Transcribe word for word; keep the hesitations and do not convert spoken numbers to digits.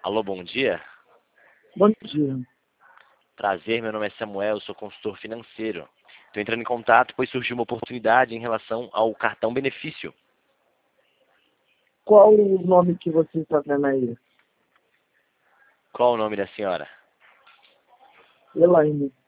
Alô, bom dia. Bom dia. Prazer, meu nome é Samuel, eu sou consultor financeiro. Estou entrando em contato, pois surgiu uma oportunidade em relação ao cartão benefício. Qual o nome que você está vendo aí? Qual o nome da senhora? Elaine.